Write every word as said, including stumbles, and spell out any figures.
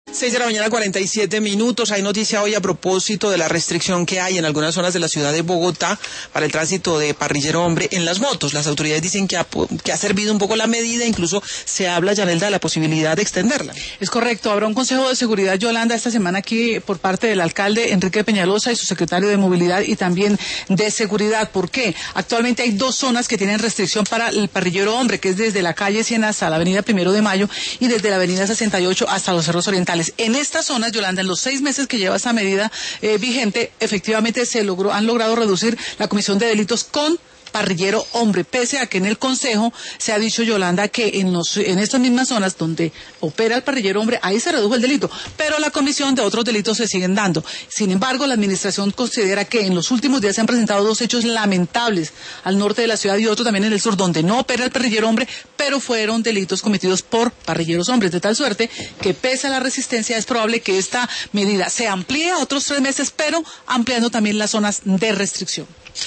seis de la mañana, cuarenta y siete minutos. Hay noticia hoy a propósito de la restricción que hay en algunas zonas de la ciudad de Bogotá para el tránsito de parrillero hombre en las motos. Las autoridades dicen que ha, que ha servido un poco la medida, incluso se habla, Yanelda, de la posibilidad de extenderla. Es correcto, habrá un consejo de seguridad, Yolanda, esta semana aquí por parte del alcalde Enrique Peñalosa y su secretario de Movilidad y también de Seguridad. ¿Por qué? Actualmente hay dos zonas que tienen restricción para el parrillero hombre, que es desde la calle cien hasta la avenida Primero de Mayo y desde la avenida sesenta y ocho hasta los Cerros Orientales. En estas zonas, Yolanda, en los seis meses que lleva esta medida eh, vigente, efectivamente se logró, han logrado reducir la comisión de delitos con parrillero hombre, pese a que en el Consejo se ha dicho, Yolanda, que en los en estas mismas zonas donde opera el parrillero hombre, ahí se redujo el delito, pero la comisión de otros delitos se siguen dando. Sin embargo, la administración considera que en los últimos días se han presentado dos hechos lamentables al norte de la ciudad y otro también en el sur, donde no opera el parrillero hombre, pero fueron delitos cometidos por parrilleros hombres, de tal suerte que pese a la resistencia es probable que esta medida se amplíe a otros tres meses, pero ampliando también las zonas de restricción.